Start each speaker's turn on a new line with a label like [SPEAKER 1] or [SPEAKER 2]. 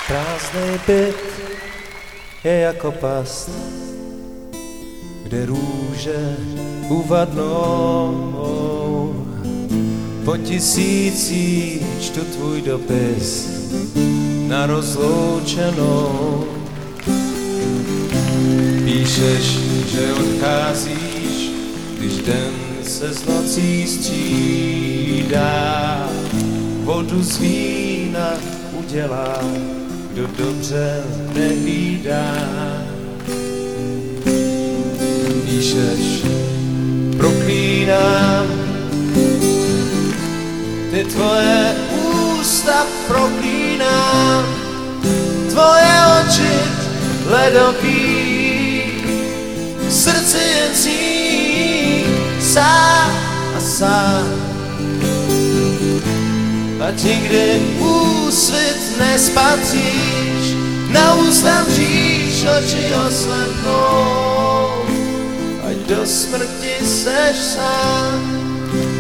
[SPEAKER 1] Prázdnej byt je jako past, kde růže uvadnou. Po tisících čtu tvůj dopis na rozloučenou. Píšeš, že odcházíš, když den se s nocí střídá. Vodu z vína udělá, kdo dobře nehlídá. Píšeš, proklínám, ty tvoje ústa proklínám, tvoje oči ledový, srdce jen zní sám a sám. Ať nikdy úsvit nespatříš, na ústa mříš, oči oslepnou, ať do smrti seš sám.